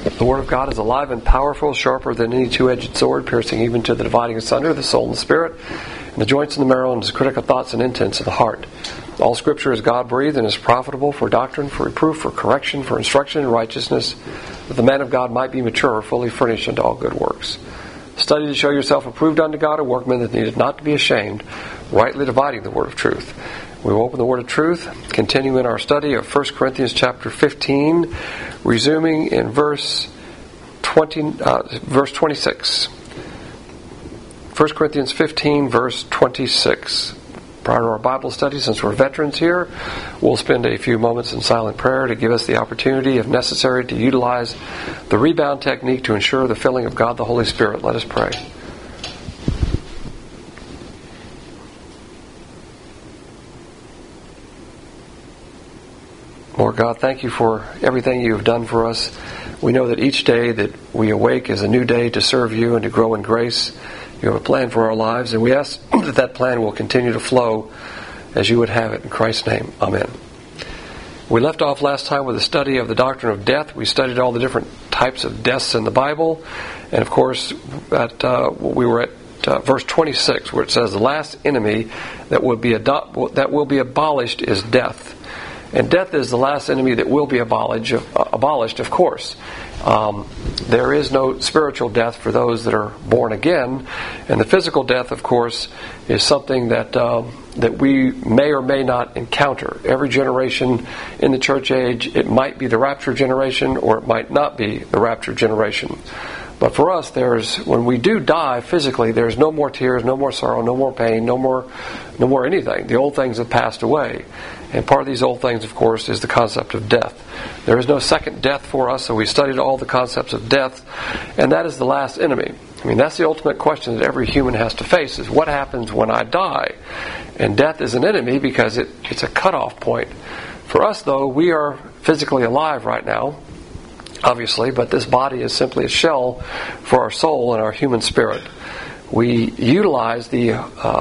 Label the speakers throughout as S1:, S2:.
S1: The Word of God is alive and powerful, sharper than any two-edged sword, piercing even to the dividing asunder the soul and the spirit, and the joints and the marrow, and the critical thoughts and intents of the heart. All Scripture is God-breathed and is profitable for doctrine, for reproof, for correction, for instruction in righteousness, that the man of God might be mature, fully furnished unto all good works. Study to show yourself approved unto God, a workman that needeth not to be ashamed, rightly dividing the word of truth. We will open the word of truth, continue in our study of 1 Corinthians chapter 15, resuming in verse 26. 1 Corinthians 15, verse 26. Prior to our Bible study, since we're veterans here, we'll spend a few moments in silent prayer to give us the opportunity, if necessary, to utilize the rebound technique to ensure the filling of God the Holy Spirit. Let us pray. Lord God, thank you for everything you have done for us. We know that each day that we awake is a new day to serve you and to grow in grace. You have a plan for our lives, and we ask that that plan will continue to flow as you would have it. In Christ's name, amen. We left off last time with a study of the doctrine of death. We studied all the different types of deaths in the Bible, and of course, we were at verse 26, where it says, "The last enemy that will be abolished is death." And death is the last enemy that will be abolished, of course. There is no spiritual death for those that are born again. And the physical death, of course, is something that we may or may not encounter. Every generation in the church age, it might be the rapture generation or it might not be the rapture generation. But for us, when we do die physically, there's no more tears, no more sorrow, no more pain, no more anything. The old things have passed away. And part of these old things, of course, is the concept of death. There is no second death for us, so we studied all the concepts of death, and that is the last enemy. I mean, that's the ultimate question that every human has to face, is what happens when I die? And death is an enemy because it's a cutoff point. For us, though, we are physically alive right now, obviously, but this body is simply a shell for our soul and our human spirit. We utilize the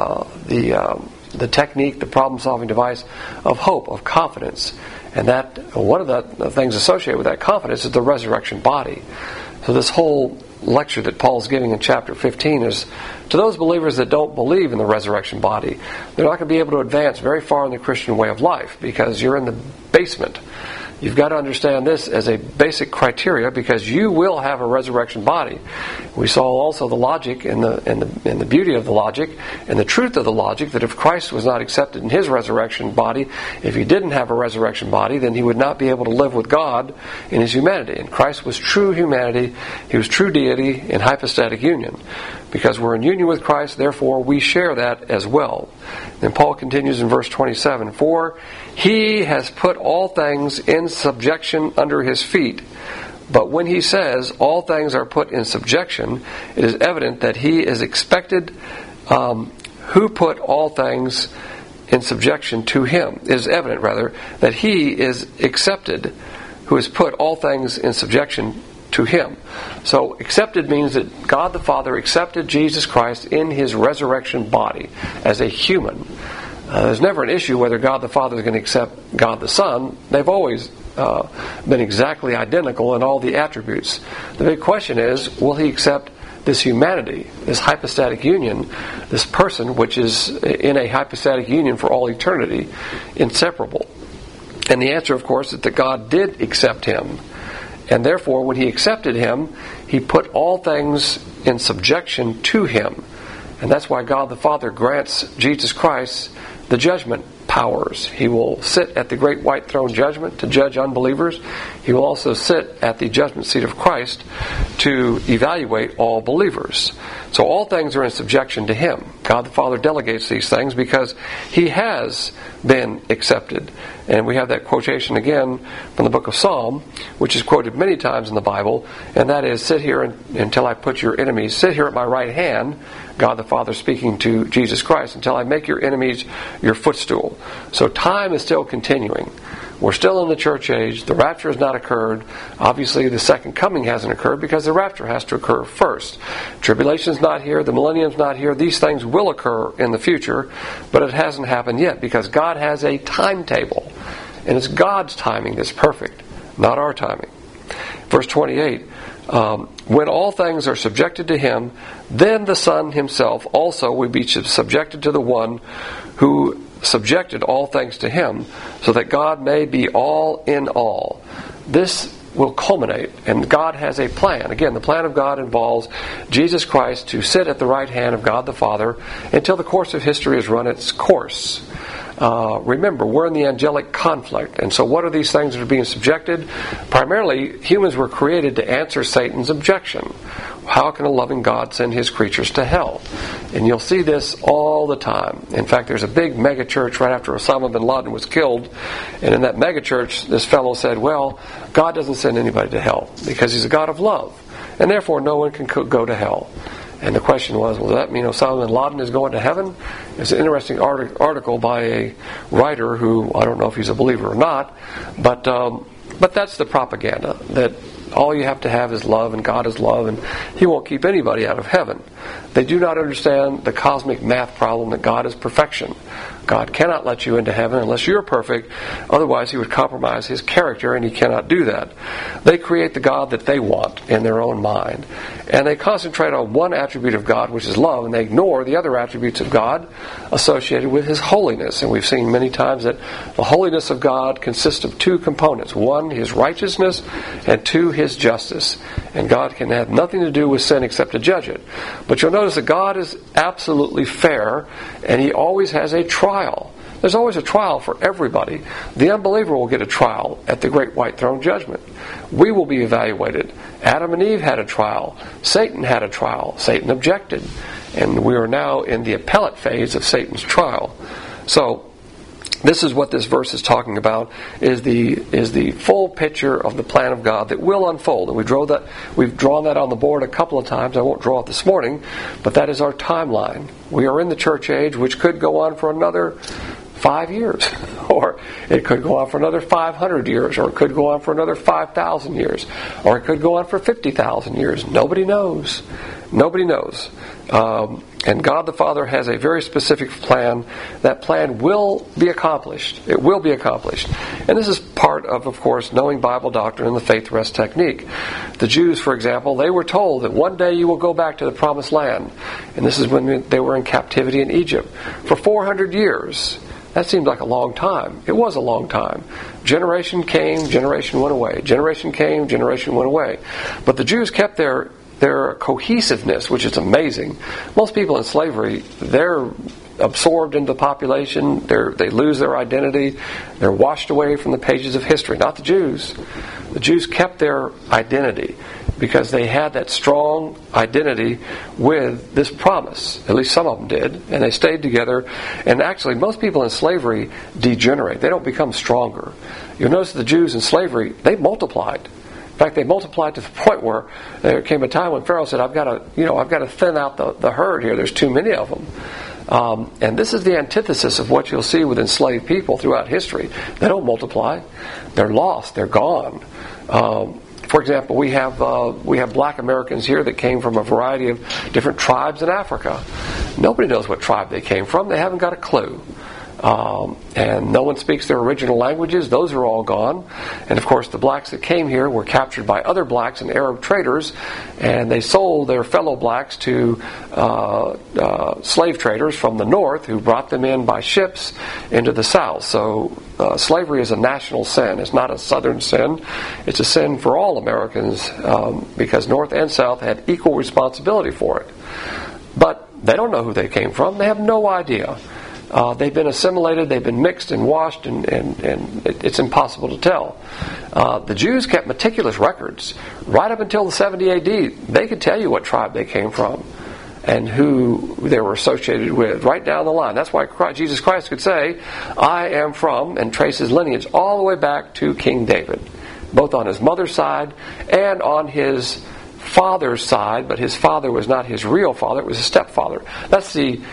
S1: technique, the problem-solving device of hope, of confidence. And that one of the things associated with that confidence is the resurrection body. So this whole lecture that Paul's giving in chapter 15 is to those believers that don't believe in the resurrection body. They're not going to be able to advance very far in the Christian way of life because you're in the basement. You've got to understand this as a basic criteria because you will have a resurrection body. We saw also the logic and the beauty of the logic and the truth of the logic that if Christ was not accepted in his resurrection body, if he didn't have a resurrection body, then he would not be able to live with God in his humanity. And Christ was true humanity, he was true deity in hypostatic union. Because we're in union with Christ, therefore we share that as well. Then Paul continues in verse 27, "For he has put all things in subjection under his feet." But when he says all things are put in subjection, it is evident that he is expected, who put all things in subjection to him. It is evident, rather, that he is accepted, who has put all things in subjection to him. So accepted means that God the Father accepted Jesus Christ in his resurrection body as a human. There's never an issue whether God the Father is going to accept God the Son. They've always been exactly identical in all the attributes. The big question is, will he accept this humanity, this hypostatic union, this person which is in a hypostatic union for all eternity, inseparable? And the answer, of course, is that God did accept him. And therefore, when he accepted him, he put all things in subjection to him. And that's why God the Father grants Jesus Christ the judgment powers. He will sit at the great white throne judgment to judge unbelievers. He will also sit at the judgment seat of Christ to evaluate all believers. So all things are in subjection to him. God the Father delegates these things because he has been accepted. And we have that quotation again from the book of Psalm, which is quoted many times in the Bible, and that is, "Sit here until I put your enemies, sit here at my right hand," God the Father speaking to Jesus Christ, "until I make your enemies your footstool." So time is still continuing. We're still in the church age. The rapture has not occurred. Obviously, the second coming hasn't occurred because the rapture has to occur first. Tribulation's not here. The millennium's not here. These things will occur in the future, but it hasn't happened yet because God has a timetable. And it's God's timing that's perfect, not our timing. Verse 28, when all things are subjected to him, then the Son himself also will be subjected to the one who subjected all things to him, so that God may be all in all. This will culminate, and God has a plan. Again, the plan of God involves Jesus Christ to sit at the right hand of God the Father until the course of history has run its course. Remember, we're in the angelic conflict, and so what are these things that are being subjected? Primarily, humans were created to answer Satan's objection. How can a loving God send his creatures to hell? And you'll see this all the time. In fact, there's a big mega church right after Osama bin Laden was killed, and in that mega church, this fellow said, well, God doesn't send anybody to hell because he's a God of love, and therefore no one can go to hell. And the question was, well, does that mean Osama bin Laden is going to heaven? It's an interesting article by a writer who, I don't know if he's a believer or not, but that's the propaganda, that all you have to have is love, and God is love, and he won't keep anybody out of heaven. They do not understand the cosmic math problem that God is perfection. God cannot let you into heaven unless you're perfect. Otherwise, he would compromise his character, and he cannot do that. They create the God that they want in their own mind. And they concentrate on one attribute of God, which is love, and they ignore the other attributes of God associated with his holiness. And we've seen many times that the holiness of God consists of two components. One, his righteousness, and two, his justice. And God can have nothing to do with sin except to judge it. But you'll notice that God is absolutely fair, and he always has a trial. There's always a trial for everybody. The unbeliever will get a trial at the great white throne judgment. We will be evaluated. Adam and Eve had a trial. Satan had a trial. Satan objected. And we are now in the appellate phase of Satan's trial. So, this is what this verse is talking about, is the full picture of the plan of God that will unfold. And we've drawn that on the board a couple of times. I won't draw it this morning, but that is our timeline. We are in the church age, which could go on for another 5 years, or it could go on for another 500 years, or it could go on for another 5,000 years, or it could go on for 50,000 years. Nobody knows. Nobody knows. And God the Father has a very specific plan. That plan will be accomplished. It will be accomplished. And this is part of course, knowing Bible doctrine and the faith rest technique. The Jews, for example, they were told that one day you will go back to the promised land. And this is when they were in captivity in Egypt for 400 years. That seemed like a long time. It was a long time. Generation came, generation went away. Generation came, generation went away. But the Jews kept their cohesiveness, which is amazing. Most people in slavery, they're absorbed into the population. They lose their identity. They're washed away from the pages of history. Not the Jews. The Jews kept their identity because they had that strong identity with this promise. At least some of them did. And they stayed together. And actually, most people in slavery degenerate. They don't become stronger. You'll notice the Jews in slavery, they multiplied. In fact, they multiplied to the point where there came a time when Pharaoh said, I've got to thin out the herd here. There's too many of them. And this is the antithesis of what you'll see with enslaved people throughout history. They don't multiply. They're lost. They're gone. For example, we have black Americans here that came from a variety of different tribes in Africa. Nobody knows what tribe they came from. They haven't got a clue. And no one speaks their original languages. Those are all gone. And of course the blacks that came here were captured by other blacks and Arab traders, and they sold their fellow blacks to slave traders from the north who brought them in by ships into the south. So slavery is a national sin. It's not a southern sin. It's a sin for all Americans because north and south had equal responsibility for it. But they don't know who they came from. They have no idea. They've been assimilated, they've been mixed and washed, and it's impossible to tell. The Jews kept meticulous records. Right up until the 70 AD, they could tell you what tribe they came from and who they were associated with, right down the line. That's why Jesus Christ could say, I am from, and trace his lineage all the way back to King David, both on his mother's side and on his father's side, but his father was not his real father, it was his stepfather. That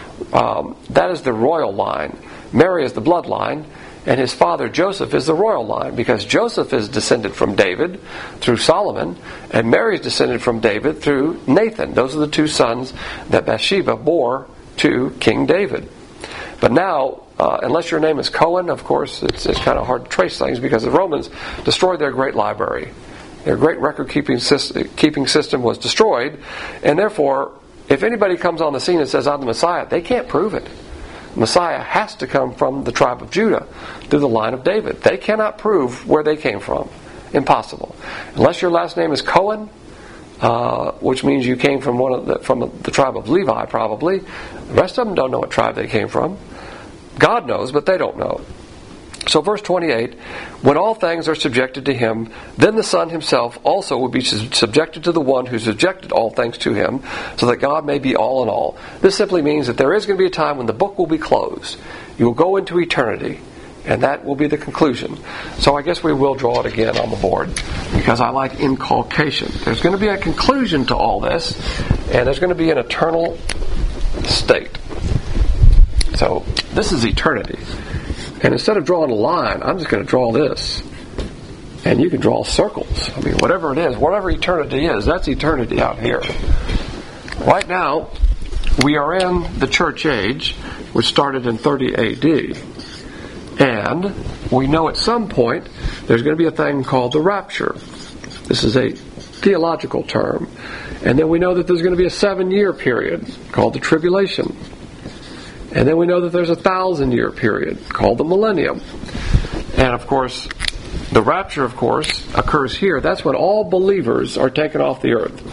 S1: is the royal line. Mary is the bloodline, and his father Joseph is the royal line, because Joseph is descended from David through Solomon, and Mary is descended from David through Nathan. Those are the two sons that Bathsheba bore to King David. But now, unless your name is Cohen, of course, it's kind of hard to trace things because the Romans destroyed their great library. Their great record-keeping system was destroyed, and therefore, if anybody comes on the scene and says, I'm the Messiah, they can't prove it. Messiah has to come from the tribe of Judah, through the line of David. They cannot prove where they came from. Impossible. Unless your last name is Cohen, which means you came from the tribe of Levi, probably. The rest of them don't know what tribe they came from. God knows, but they don't know. So verse 28, when all things are subjected to him, then the Son himself also will be subjected to the one who subjected all things to him, so that God may be all in all. This simply means that there is going to be a time when the book will be closed. You will go into eternity, and that will be the conclusion. So I guess we will draw it again on the board, because I like inculcation. There's going to be a conclusion to all this, and there's going to be an eternal state. So this is eternity. And instead of drawing a line, I'm just going to draw this. And you can draw circles. I mean, whatever it is, whatever eternity is, that's eternity out here. Right now, we are in the church age, which started in 30 A.D. And we know at some point there's going to be a thing called the rapture. This is a theological term. And then we know that there's going to be a 7-year period called the tribulation. And then we know that there's a 1,000-year period called the millennium. And of course, the rapture, of course, occurs here. That's when all believers are taken off the earth.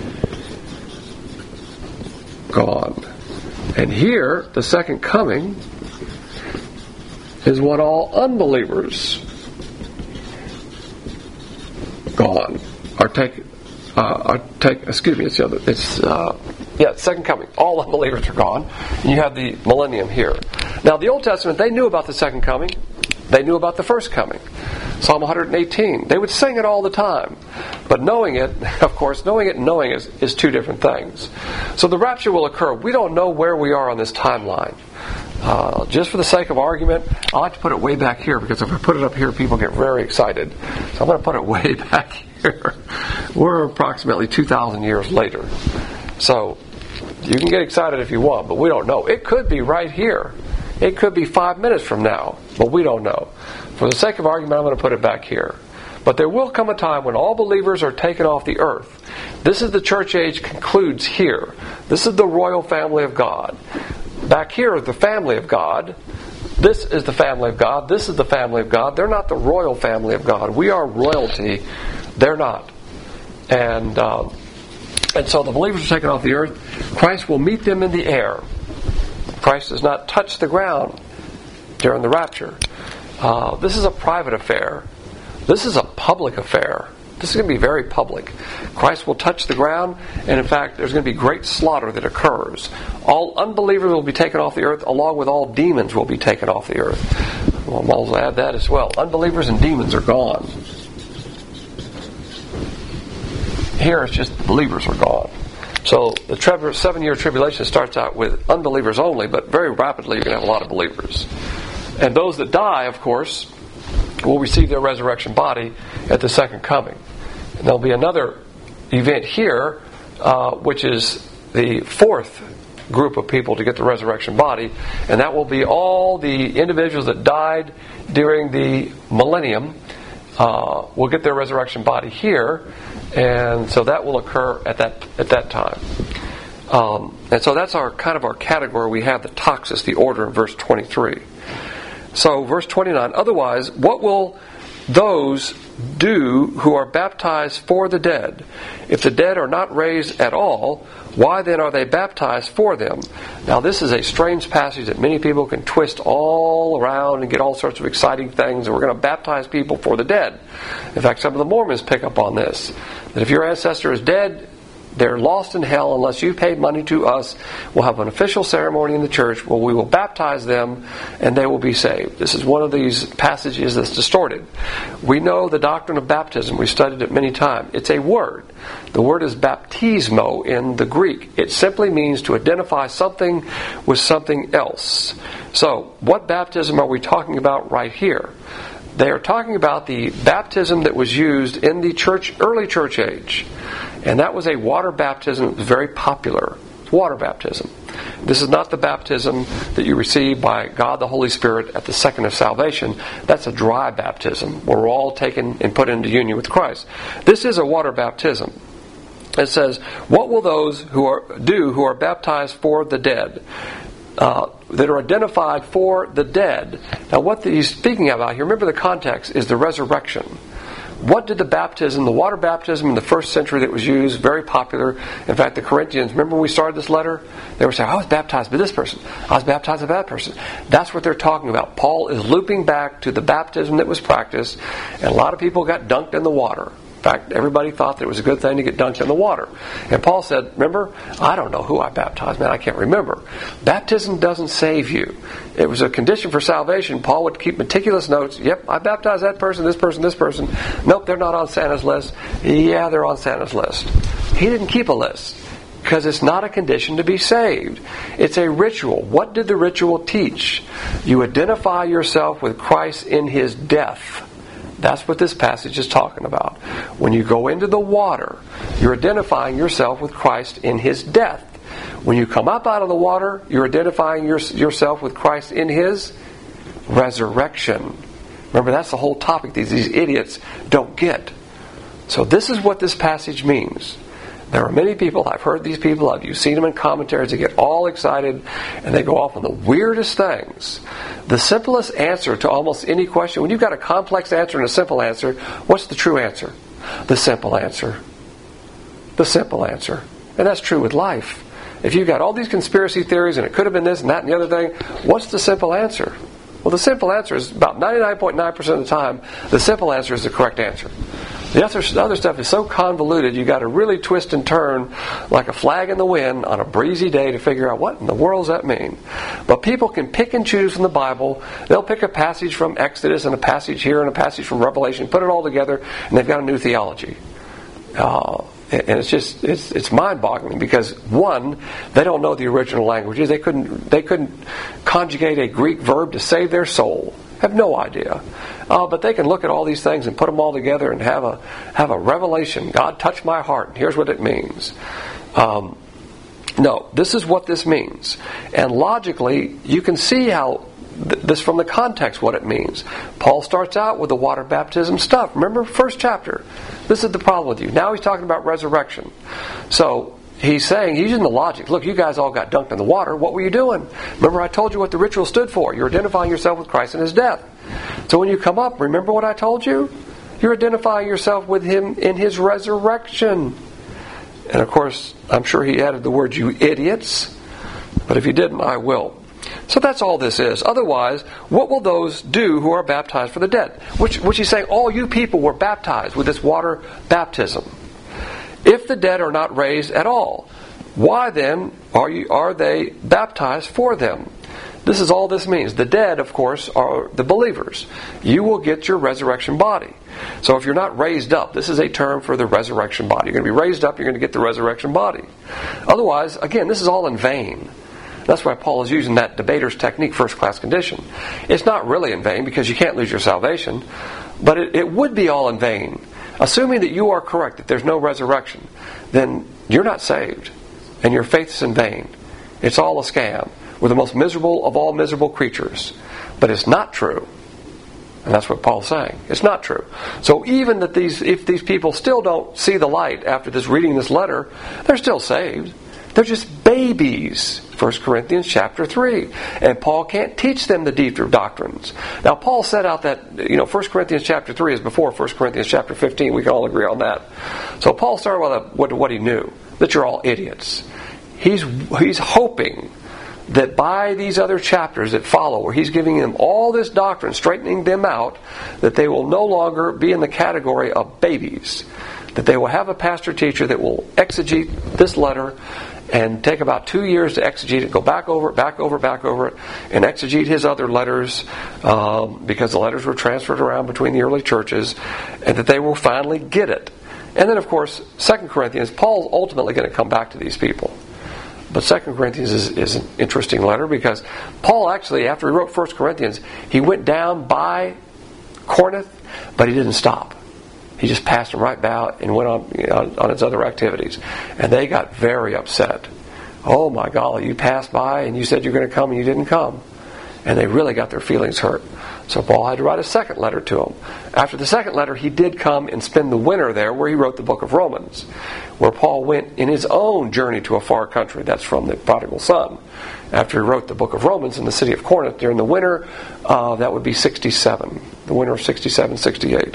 S1: Gone. And here, the second coming is when all unbelievers gone are taken. Second coming. All unbelievers are gone. And you have the millennium here. Now, the Old Testament, they knew about the second coming. They knew about the first coming. Psalm 118. They would sing it all the time. But knowing it, of course, knowing it and knowing it is two different things. So the rapture will occur. We don't know where we are on this timeline. Just for the sake of argument, I like to put it way back here, because if I put it up here, people get very excited. So I'm going to put it way back here. We're approximately 2,000 years later. So you can get excited if you want, but we don't know. It could be right here. It could be 5 minutes from now, but we don't know. For the sake of argument, I'm going to put it back here. But there will come a time when all believers are taken off the earth. This is the church age concludes here. This is the royal family of God. Back here is the family of God. This is the family of God. This is the family of God. They're not the royal family of God. We are royalty. They're not. And so the believers are taken off the earth. Christ will meet them in the air. Christ does not touch the ground during the rapture. This is a private affair. This is a public affair. This is going to be very public. Christ will touch the ground, and in fact, there's going to be great slaughter that occurs. All unbelievers will be taken off the earth, along with all demons will be taken off the earth. Well, I'll also add that as well. Unbelievers and demons are gone. Here it's just believers are gone. So the 7-year tribulation starts out with unbelievers only, but very rapidly you're going to have a lot of believers. And those that die, of course, will receive their resurrection body at the second coming. And there'll be another event here, which is the fourth group of people to get the resurrection body, and that will be all the individuals that died during the millennium will get their resurrection body here, and so that will occur at that time. And so that's our category. We have the toxis, the order in verse 23. So verse 29, otherwise, what will those do who are baptized for the dead? If the dead are not raised at all, why then are they baptized for them? Now this is a strange passage that many people can twist all around and get all sorts of exciting things, and we're going to baptize people for the dead. In fact, some of the Mormons pick up on this, that if your ancestor is dead, they're lost in hell unless you pay money to us. We'll have an official ceremony in the church where we will baptize them and they will be saved. This is one of these passages that's distorted. We know the doctrine of baptism. We studied it many times. It's a word. The word is baptismo in the Greek. It simply means to identify something with something else. So, what baptism are we talking about right here? They are talking about the baptism that was used in the early church age. And that was a water baptism that was very popular. Water baptism. This is not the baptism that you receive by God the Holy Spirit at the second of salvation. That's a dry baptism, where we're all taken and put into union with Christ. This is a water baptism. It says, what will those who are baptized for the dead? That are identified for the dead. Now what he's speaking about here, remember the context, is the resurrection. What did the water baptism in the first century that was used, very popular. In fact, the Corinthians, remember when we started this letter? They were saying, I was baptized by this person. I was baptized by that person. That's what they're talking about. Paul is looping back to the baptism that was practiced, and a lot of people got dunked in the water. In fact, everybody thought that it was a good thing to get dunked in the water. And Paul said, remember, I don't know who I baptized. Man, I can't remember. Baptism doesn't save you. It was a condition for salvation. Paul would keep meticulous notes. Yep, I baptized that person, this person, this person. Nope, they're not on Santa's list. Yeah, they're on Santa's list. He didn't keep a list because it's not a condition to be saved. It's a ritual. What did the ritual teach? You identify yourself with Christ in His death. That's what this passage is talking about. When you go into the water, you're identifying yourself with Christ in His death. When you come up out of the water, you're identifying yourself with Christ in His resurrection. Remember, that's the whole topic these idiots don't get. So this is what this passage means. There are many people, I've heard these people, you've seen them in commentaries, they get all excited and they go off on the weirdest things. The simplest answer to almost any question, when you've got a complex answer and a simple answer, what's the true answer? The simple answer. The simple answer. And that's true with life. If you've got all these conspiracy theories and it could have been this and that and the other thing, what's the simple answer? Well, the simple answer is about 99.9% of the time, the simple answer is the correct answer. The other stuff is so convoluted, you got to really twist and turn like a flag in the wind on a breezy day to figure out what in the world does that mean. But people can pick and choose from the Bible. They'll pick a passage from Exodus and a passage here and a passage from Revelation, put it all together, and they've got a new theology. And it's mind-boggling because, one, they don't know the original languages. They couldn't conjugate a Greek verb to save their soul. Have no idea. But they can look at all these things and put them all together and have a revelation. God touched my heart, and here's what it means. No, this is what this means. And logically, you can see how this from the context what it means. Paul starts out with the water baptism stuff. Remember, first chapter. This is the problem with you. Now he's talking about resurrection. So he's using the logic. Look, you guys all got dunked in the water. What were you doing? Remember I told you what the ritual stood for. You're identifying yourself with Christ in His death. So when you come up, remember what I told you? You're identifying yourself with Him in His resurrection. And of course, I'm sure he added the word, you idiots. But if he didn't, I will. So that's all this is. Otherwise, what will those do who are baptized for the dead? Which he's saying, all you people were baptized with this water baptism. If the dead are not raised at all, why then are they baptized for them? This is all this means. The dead, of course, are the believers. You will get your resurrection body. So if you're not raised up, this is a term for the resurrection body. You're going to be raised up, you're going to get the resurrection body. Otherwise, again, this is all in vain. That's why Paul is using that debater's technique, first-class condition. It's not really in vain because you can't lose your salvation, but it would be all in vain. Assuming that you are correct, that there's no resurrection, then you're not saved, and your faith is in vain. It's all a scam. We're the most miserable of all miserable creatures. But it's not true. And that's what Paul's saying. It's not true. So even that if these people still don't see the light after reading this letter, they're still saved. They're just babies. 1 Corinthians chapter 3. And Paul can't teach them the deeper doctrines. Now Paul set out that 1 Corinthians chapter 3 is before 1 Corinthians chapter 15. We can all agree on that. So Paul started with what he knew. That you're all idiots. He's hoping that by these other chapters that follow, where he's giving them all this doctrine, straightening them out, that they will no longer be in the category of babies. That they will have a pastor-teacher that will exegete this letter and take about 2 years to exegete it, go back over it, and exegete his other letters, because the letters were transferred around between the early churches, and that they will finally get it. And then, of course, 2 Corinthians, Paul's ultimately going to come back to these people. But 2 Corinthians is an interesting letter because Paul actually, after he wrote 1 Corinthians, he went down by Corinth, but he didn't stop. He just passed them right by and went on his other activities. And they got very upset. Oh my golly, you passed by and you said you're going to come and you didn't come. And they really got their feelings hurt. So Paul had to write a second letter to them. After the second letter, he did come and spend the winter there where he wrote the book of Romans, where Paul went in his own journey to a far country. That's from the prodigal son. After he wrote the book of Romans in the city of Corinth during the winter, that would be 67. The winter of 67, 68.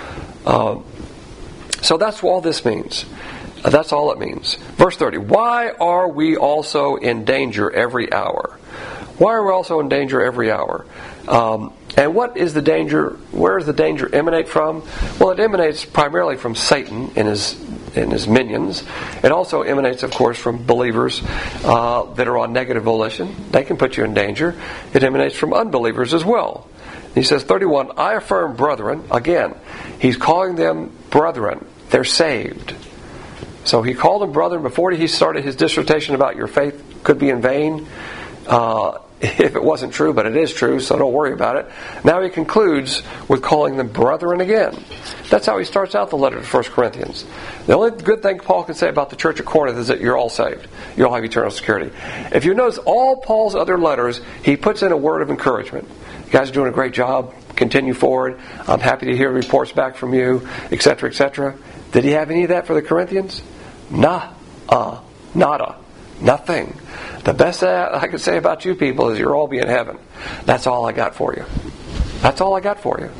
S1: So that's all this means. That's all it means. Verse 30. Why are we also in danger every hour? Why are we also in danger every hour? And what is the danger? Where does the danger emanate from? Well, it emanates primarily from Satan and his minions. It also emanates, of course, from believers that are on negative volition. They can put you in danger. It emanates from unbelievers as well. He says, 31, I affirm, brethren. Again, he's calling them brethren. They're saved. So he called them brethren before he started his dissertation about your faith could be in vain. If it wasn't true, but it is true, so don't worry about it. Now he concludes with calling them brethren again. That's how he starts out the letter to 1 Corinthians. The only good thing Paul can say about the church of Corinth is that you're all saved. You all have eternal security. If you notice all Paul's other letters, he puts in a word of encouragement. You guys are doing a great job. Continue forward. I'm happy to hear reports back from you, etc., etc. Did he have any of that for the Corinthians? Nada. Nothing. The best I could say about you people is you'll all be in heaven. That's all I got for you. That's all I got for you.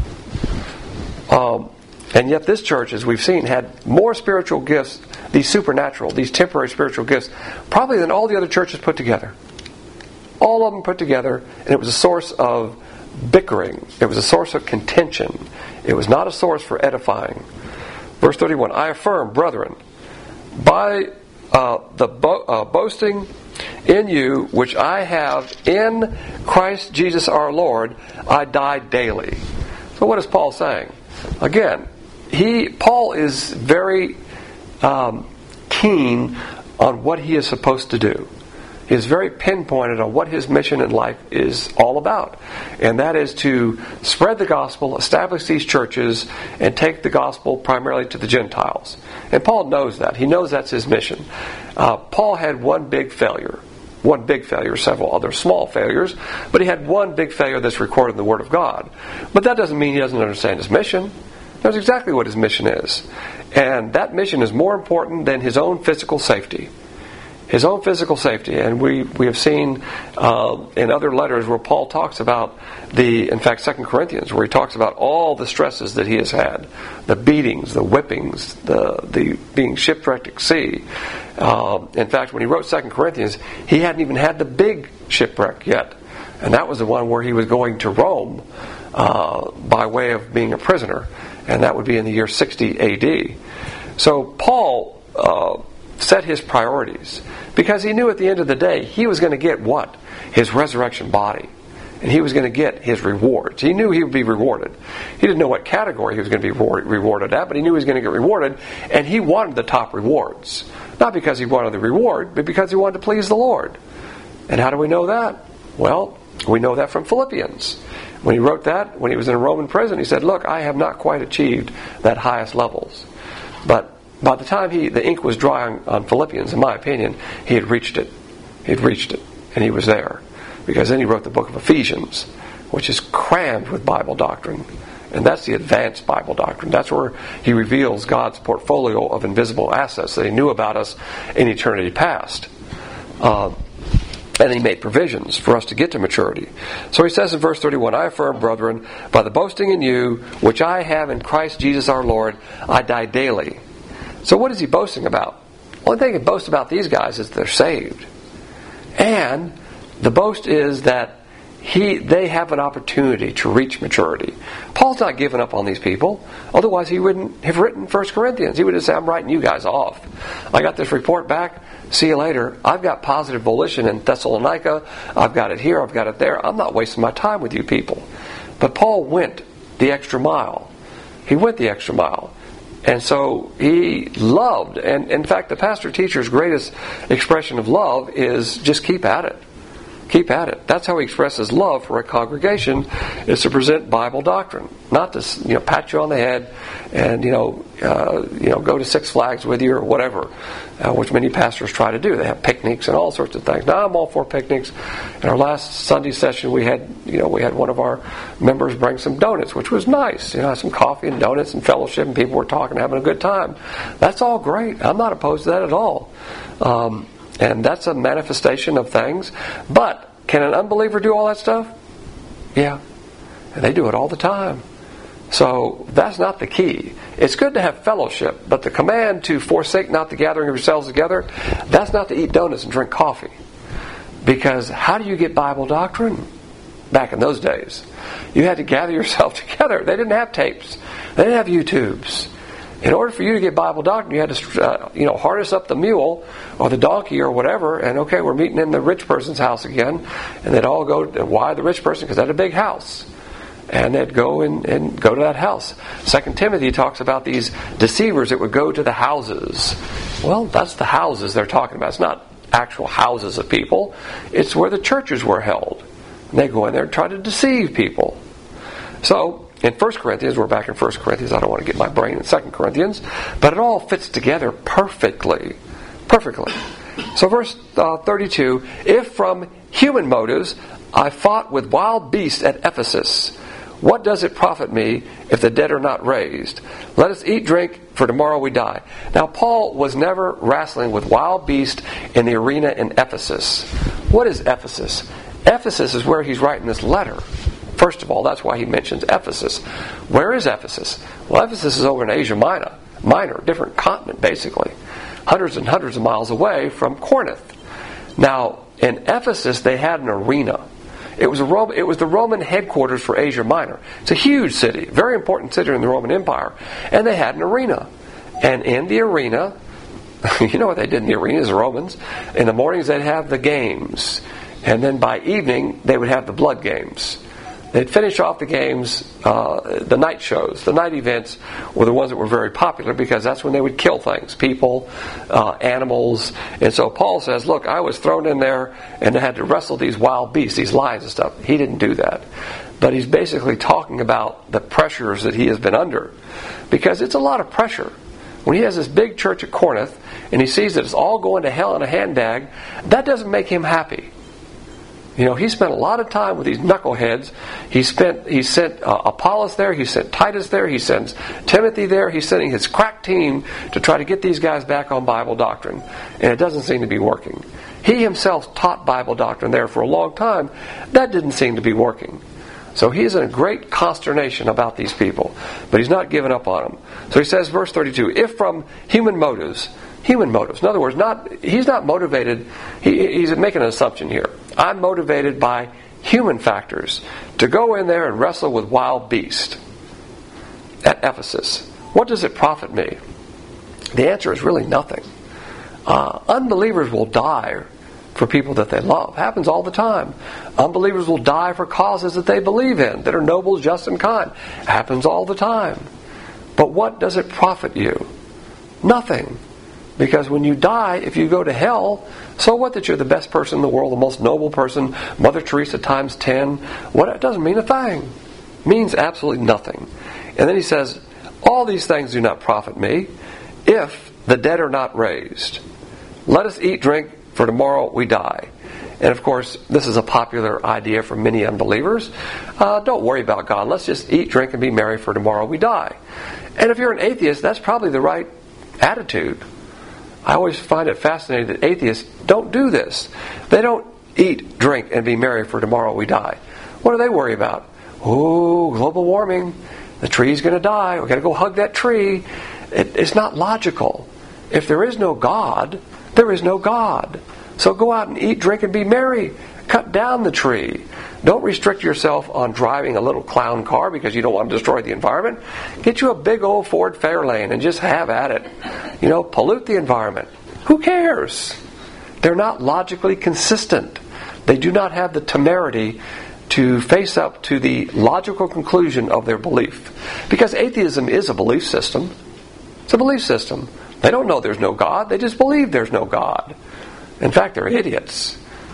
S1: And yet this church, as we've seen, had more spiritual gifts, these supernatural, these temporary spiritual gifts, probably than all the other churches put together. All of them put together, and it was a source of bickering. It was a source of contention. It was not a source for edifying. Verse 31, I affirm, brethren, by the boasting in you, which I have in Christ Jesus our Lord, I die daily. So what is Paul saying? Again, Paul is very keen on what he is supposed to do. He is very pinpointed on what his mission in life is all about. And that is to spread the gospel, establish these churches, and take the gospel primarily to the Gentiles. And Paul knows that. He knows that's his mission. Paul had one big failure. One big failure, several other small failures, but he had one big failure that's recorded in the Word of God. But that doesn't mean he doesn't understand his mission. He knows exactly what his mission is. And that mission is more important than his own physical safety. His own physical safety. And we have seen in other letters where Paul talks about in fact 2 Corinthians, where he talks about all the stresses that he has had. The beatings, the whippings, the being shipwrecked at sea. In fact, when he wrote 2 Corinthians, he hadn't even had the big shipwreck yet. And that was the one where he was going to Rome by way of being a prisoner. And that would be in the year 60 A.D. So Paul set his priorities because he knew at the end of the day he was going to get what? His resurrection body. And he was going to get his rewards. He knew he would be rewarded. He didn't know what category he was going to be rewarded at, but he knew he was going to get rewarded, and he wanted the top rewards. Not because he wanted the reward, but because he wanted to please the Lord. And how do we know that? Well, we know that from Philippians. When he wrote that, when he was in a Roman prison, he said, look, I have not quite achieved that highest levels. But by the time the ink was dry on Philippians, in my opinion, he had reached it. He had reached it, and he was there. Because then he wrote the book of Ephesians, which is crammed with Bible doctrine. And that's the advanced Bible doctrine. That's where he reveals God's portfolio of invisible assets that he knew about us in eternity past. And he made provisions for us to get to maturity. So he says in verse 31, I affirm, brethren, by the boasting in you, which I have in Christ Jesus our Lord, I die daily. So what is he boasting about? The only thing he boasts about these guys is they're saved. And the boast is that they have an opportunity to reach maturity. Paul's not giving up on these people. Otherwise he wouldn't have written 1 Corinthians. He would have said, I'm writing you guys off. I got this report back. See you later. I've got positive volition in Thessalonica. I've got it here. I've got it there. I'm not wasting my time with you people. But Paul went the extra mile. He went the extra mile. And so he loved. And in fact, the pastor-teacher's greatest expression of love is just keep at it. Keep at it. That's how he expresses love for a congregation, is to present Bible doctrine, not to pat you on the head and go to Six Flags with you or whatever, which many pastors try to do. They have picnics and all sorts of things. Now I'm all for picnics. In our last Sunday session, we had one of our members bring some donuts, which was nice. Some coffee and donuts and fellowship, and people were talking, having a good time. That's all great. I'm not opposed to that at all. And that's a manifestation of things. But can an unbeliever do all that stuff? Yeah. And they do it all the time. So that's not the key. It's good to have fellowship, but the command to forsake not the gathering of yourselves together, that's not to eat donuts and drink coffee. Because how do you get Bible doctrine? Back in those days, you had to gather yourself together. They didn't have tapes. They didn't have YouTubes. In order for you to get Bible doctrine, you had to, harness up the mule or the donkey or whatever, and okay, we're meeting in the rich person's house again, and they'd all go. Why the rich person? Because they had a big house, and they'd go and go to that house. 2 Timothy talks about these deceivers that would go to the houses. Well, that's the houses they're talking about. It's not actual houses of people. It's where the churches were held. And they go in there and try to deceive people. So, in 1 Corinthians, we're back in 1 Corinthians. I don't want to get my brain in 2 Corinthians. But it all fits together perfectly. Perfectly. So verse 32, if from human motives I fought with wild beasts at Ephesus, what does it profit me if the dead are not raised? Let us eat, drink, for tomorrow we die. Now Paul was never wrestling with wild beasts in the arena in Ephesus. What is Ephesus? Ephesus is where he's writing this letter. First of all, that's why he mentions Ephesus. Where is Ephesus? Well, Ephesus is over in Asia Minor, different continent basically. Hundreds and hundreds of miles away from Corinth. Now, in Ephesus, they had an arena. It was the Roman headquarters for Asia Minor. It's a huge city, very important city in the Roman Empire. And they had an arena. And in the arena, you know what they did in the arena as the Romans? In the mornings, they'd have the games. And then by evening, they would have the blood games. They'd finish off the games, the night shows. The night events were the ones that were very popular because that's when they would kill things, people, animals. And so Paul says, look, I was thrown in there and I had to wrestle these wild beasts, these lions and stuff. He didn't do that. But he's basically talking about the pressures that he has been under. Because it's a lot of pressure. When he has this big church at Corinth and he sees that it's all going to hell in a handbag, that doesn't make him happy. He spent a lot of time with these knuckleheads. He sent Apollos there. He sent Titus there. He sends Timothy there. He's sending his crack team to try to get these guys back on Bible doctrine. And it doesn't seem to be working. He himself taught Bible doctrine there for a long time. That didn't seem to be working. So he is in a great consternation about these people. But he's not giving up on them. So he says, verse 32, if from human motives. In other words, he's not motivated. He's making an assumption here. I'm motivated by human factors to go in there and wrestle with wild beasts at Ephesus. What does it profit me? The answer is really nothing. Unbelievers will die for people that they love. Happens all the time. Unbelievers will die for causes that they believe in, that are noble, just, and kind. Happens all the time. But what does it profit you? Nothing. Because when you die, if you go to hell, so what that you're the best person in the world, the most noble person, Mother Teresa times 10, what? It doesn't mean a thing. It means absolutely nothing. And then he says, all these things do not profit me if the dead are not raised. Let us eat, drink, for tomorrow we die. And of course, this is a popular idea for many unbelievers. Don't worry about God. Let's just eat, drink, and be merry, for tomorrow we die. And if you're an atheist, that's probably the right attitude. I always find it fascinating that atheists don't do this. They don't eat, drink, and be merry, for tomorrow we die. What do they worry about? Oh, global warming. The tree's going to die. We've got to go hug that tree. It's not logical. If there is no God, there is no God. So go out and eat, drink, and be merry. Cut down the tree. Don't restrict yourself on driving a little clown car because you don't want to destroy the environment. Get you a big old Ford Fairlane and just have at it. Pollute the environment. Who cares? They're not logically consistent. They do not have the temerity to face up to the logical conclusion of their belief. Because atheism is a belief system. It's a belief system. They don't know there's no God. They just believe there's no God. In fact, they're idiots.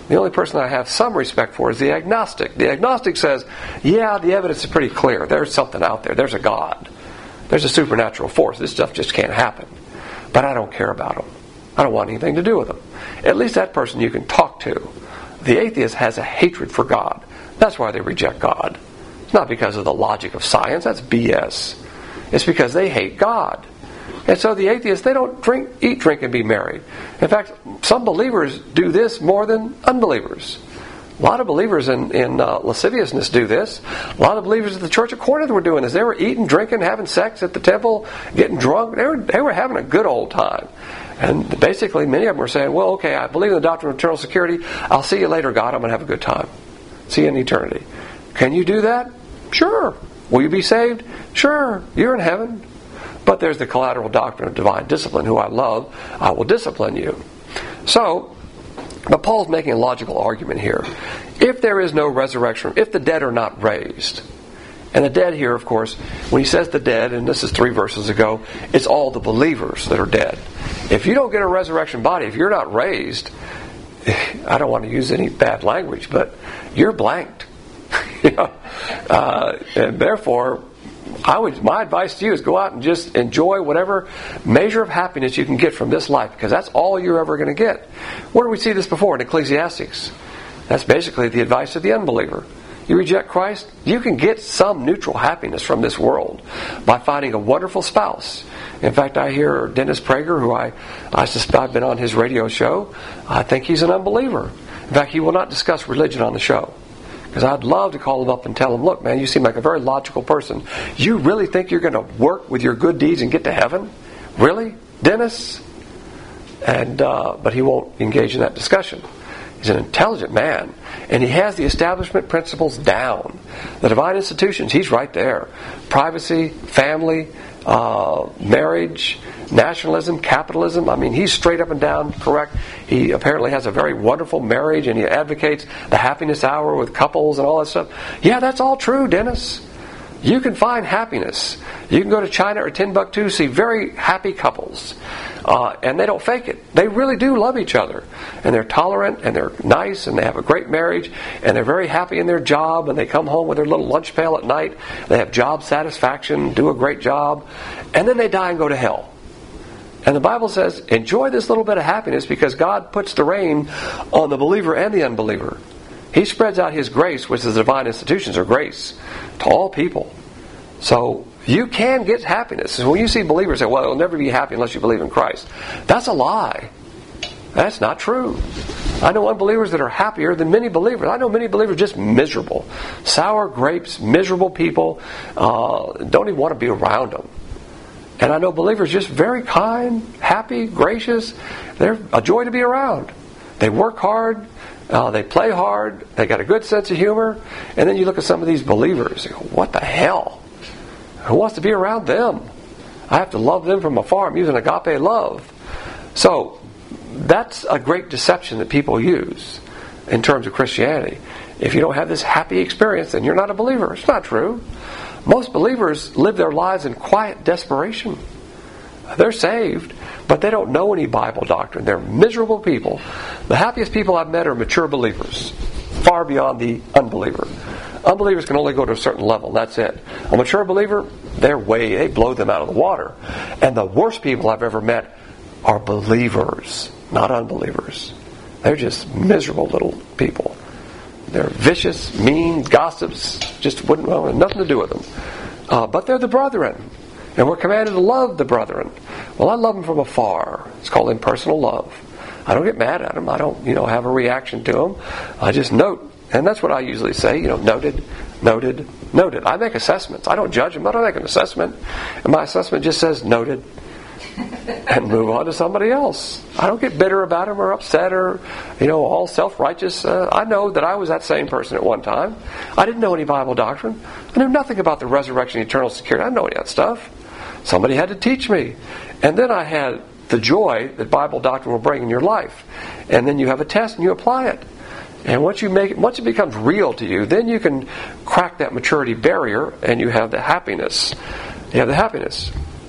S1: The only person I have some respect for is the agnostic. The agnostic says, yeah, the evidence is pretty clear. There's something out there. There's a God. There's a supernatural force. This stuff just can't happen. But I don't care about them. I don't want anything to do with them. At least that person you can talk to. The atheist has a hatred for God. That's why they reject God. It's not because of the logic of science. That's BS. It's because they hate God. And so the atheists, they don't eat, drink, and be merry. In fact, some believers do this more than unbelievers. A lot of believers in lasciviousness do this. A lot of believers at the Church of Corinth were doing this. They were eating, drinking, having sex at the temple, getting drunk. They were having a good old time. And basically, many of them were saying, well, okay, I believe in the doctrine of eternal security. I'll see you later, God. I'm going to have a good time. See you in eternity. Can you do that? Sure. Will you be saved? Sure. You're in heaven. But there's the collateral doctrine of divine discipline. Who I love, I will discipline you. So, but Paul's making a logical argument here. If there is no resurrection, if the dead are not raised, and the dead here, of course, when he says the dead, and this is 3 verses ago, it's all the believers that are dead. If you don't get a resurrection body, if you're not raised, I don't want to use any bad language, but you're blanked. And therefore, my advice to you is go out and just enjoy whatever measure of happiness you can get from this life, because that's all you're ever going to get. Where do we see this before? In Ecclesiastes. That's basically the advice of the unbeliever. You reject Christ, you can get some neutral happiness from this world by finding a wonderful spouse. In fact, I hear Dennis Prager, who I suspect I've been on his radio show, I think he's an unbeliever. In fact, he will not discuss religion on the show. Because I'd love to call him up and tell him, look, man, you seem like a very logical person. You really think you're going to work with your good deeds and get to heaven? Really? Dennis? But he won't engage in that discussion. He's an intelligent man. And he has the establishment principles down. The divine institutions, he's right there. Privacy, family, marriage, nationalism, capitalism. I mean, he's straight up and down correct. He apparently has a very wonderful marriage, and he advocates the happiness hour with couples and all that stuff. Yeah, that's all true, Dennis. You can find happiness. You can go to China or Timbuktu, see very happy couples. And they don't fake it. They really do love each other. And they're tolerant, and they're nice, and they have a great marriage, and they're very happy in their job, and they come home with their little lunch pail at night. They have job satisfaction, do a great job, and then they die and go to hell. And the Bible says, enjoy this little bit of happiness, because God puts the rain on the believer and the unbeliever. He spreads out His grace, which is the divine institutions of grace, to all people. So you can get happiness. And when you see believers say, well, you'll never be happy unless you believe in Christ, that's a lie. That's not true. I know unbelievers that are happier than many believers. I know many believers just miserable. Sour grapes, miserable people, don't even want to be around them. And I know believers just very kind, happy, gracious. They're a joy to be around. They work hard. They play hard. They got a good sense of humor. And then you look at some of these believers. You go, what the hell? Who wants to be around them? I have to love them from afar. I'm using agape love. So that's a great deception that people use in terms of Christianity. If you don't have this happy experience, then you're not a believer. It's not true. Most believers live their lives in quiet desperation. They're saved, but they don't know any Bible doctrine. They're miserable people. The happiest people I've met are mature believers, far beyond the unbeliever. Unbelievers can only go to a certain level, and that's it. A mature believer, they blow them out of the water. And the worst people I've ever met are believers, not unbelievers. They're just miserable little people. They're vicious, mean, gossips, just wouldn't have nothing to do with them. But they're the brethren. And we're commanded to love the brethren. Well, I love them from afar. It's called impersonal love. I don't get mad at them. I don't, have a reaction to them. I just note. And that's what I usually say, noted, noted, noted. I make assessments. I don't judge them. I don't make an assessment. And my assessment just says noted. And move on to somebody else. I don't get bitter about them or upset or, all self-righteous. I know that I was that same person at one time. I didn't know any Bible doctrine. I knew nothing about the resurrection, eternal security. I didn't know any of that stuff. Somebody had to teach me. And then I had the joy that Bible doctrine will bring in your life. And then you have a test and you apply it. And once it becomes real to you, then you can crack that maturity barrier and you have the happiness. You have the happiness.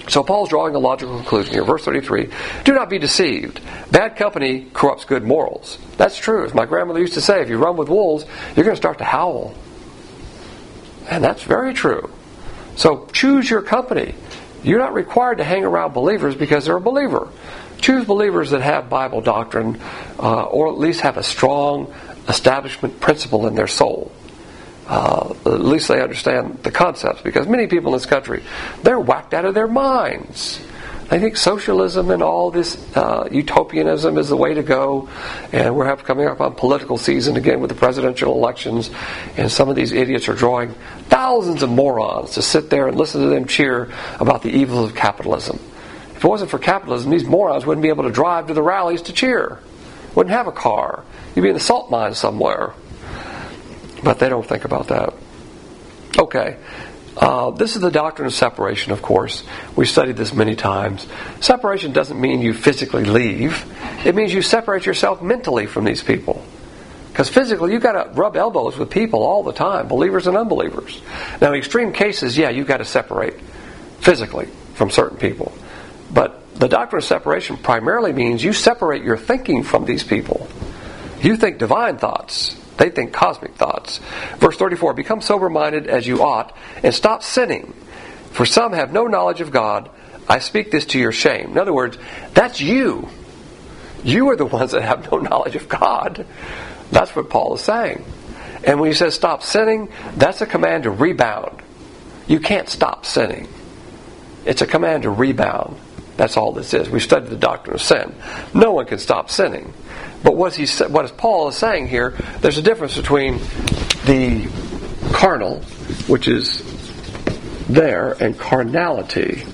S1: So Paul's drawing a logical conclusion here. Verse 33, do not be deceived. Bad company corrupts good morals. That's true. As my grandmother used to say, if you run with wolves, you're going to start to howl. And that's very true. So choose your company. You're not required to hang around believers because they're a believer. Choose believers that have Bible doctrine or at least have a strong establishment principle in their soul. At least they understand the concepts, because many people in this country, they're whacked out of their minds. They think socialism and all this utopianism is the way to go, and we're coming up on political season again with the presidential elections, and some of these idiots are drawing thousands of morons to sit there and listen to them cheer about the evils of capitalism. If it wasn't for capitalism, these morons wouldn't be able to drive to the rallies to cheer. Wouldn't have a car. You'd be in the salt mine somewhere. But they don't think about that. Okay. This is the doctrine of separation, of course. We've studied this many times. Separation doesn't mean you physically leave. It means you separate yourself mentally from these people. Because physically, you've got to rub elbows with people all the time, believers and unbelievers. Now, in extreme cases, you've got to separate physically from certain people. But the doctrine of separation primarily means you separate your thinking from these people. You think divine thoughts. They think cosmic thoughts. Verse 34, become sober-minded as you ought, and stop sinning. For some have no knowledge of God. I speak this to your shame. In other words, that's you. You are the ones that have no knowledge of God. That's what Paul is saying. And when he says stop sinning, that's a command to rebound. You can't stop sinning. It's a command to rebound. That's all this is. We studied the doctrine of sin. No one can stop sinning. But what Paul is saying here, there's a difference between the carnal, which is there, and carnality.